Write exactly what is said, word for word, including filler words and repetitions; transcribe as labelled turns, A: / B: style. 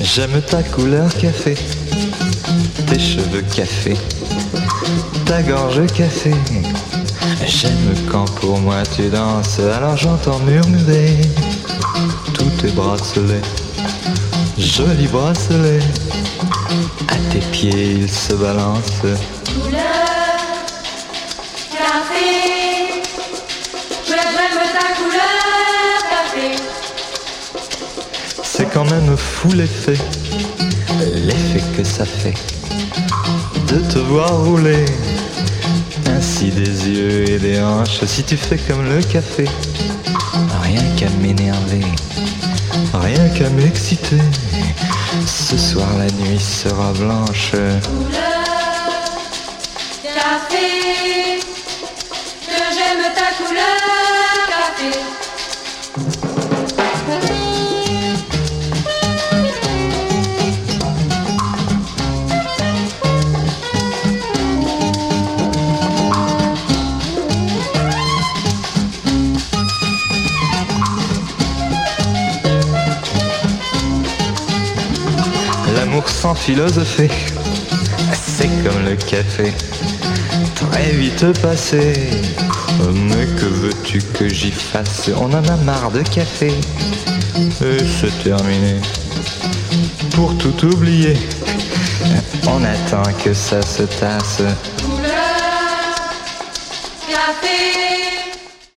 A: J'aime ta couleur café, tes cheveux café, ta gorge café. J'aime quand pour moi tu danses, alors j'entends murmurer tous tes bracelets, jolis bracelets. À tes pieds ils se balancent.
B: Couleur café, j'aime ta couleur café.
A: C'est quand même fou l'effet, l'effet que ça fait de te voir rouler ainsi des yeux et des hanches. Si tu fais comme le café, rien qu'à m'énerver, rien qu'à m'exciter. Ce soir la nuit sera blanche.
B: Couleur café, que j'aime ta couleur café.
A: L'amour sans philosopher, c'est comme le café, très vite passé. Mais que veux-tu que j'y fasse? On en a marre de café, et c'est terminé. Pour tout oublier, on attend que ça se tasse.
B: Couleur café.